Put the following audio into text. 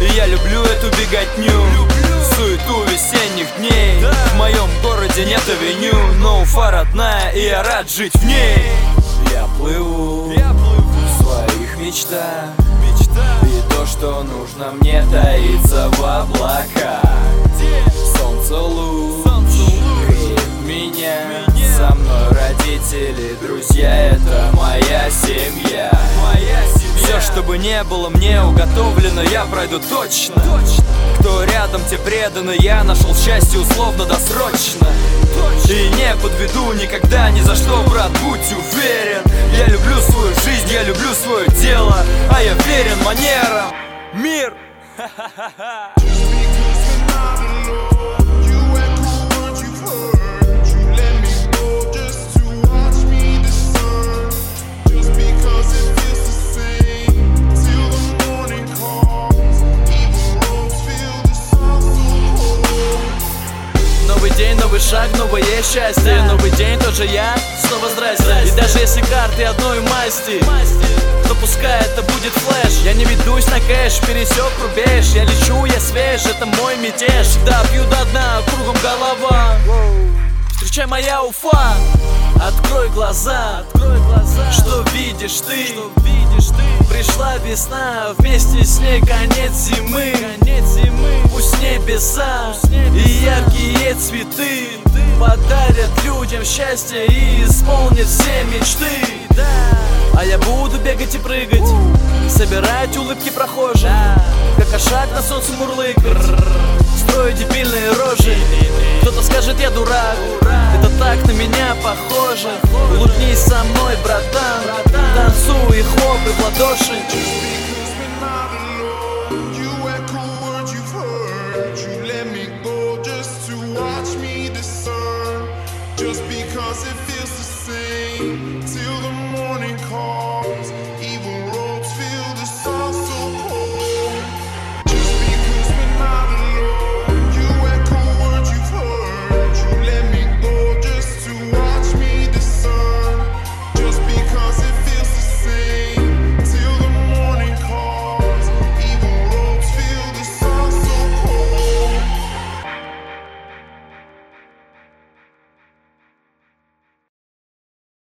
И я люблю эту беготню, суету весенних дней. В моем городе нет авеню, но Уфа родная, и я рад жить в ней. Я плыву в своих мечтах, и то, что нужно мне, таится в облаках. Солнце луч греет меня, со мной родители, друзья, это моя семья. Все, что бы не было мне уготовлено, я пройду точно. Кто рядом, те преданы, я нашел счастье условно досрочно. И не подведу никогда, ни за что, брат, будь уверен. Я люблю свою жизнь, я люблю свое дело, а я верен манерам. Мир! Новый день, новый шаг, новое счастье. Новый день, тоже я, снова здрасте. И даже если карты одной масти, то пускай это будет флеш. Я не ведусь на кэш, пересек рубеж. Я лечу, я свеж, это мой мятеж. Всегда пью до дна, кругом голова. Встречай моя Уфа, открой глаза, что видишь ты? Пришла весна, вместе с ней конец зимы. Пусть небеса и яркие цветы подарят людям счастье и исполнят все мечты. А я буду бегать и прыгать, собирать улыбки прохожих, как кошак на солнце мурлыкать, строить дебильные рожи. Кто-то скажет, я дурак, это так на меня похоже. Улыбнись со мной, братан, танцуй и хлопай в ладоши.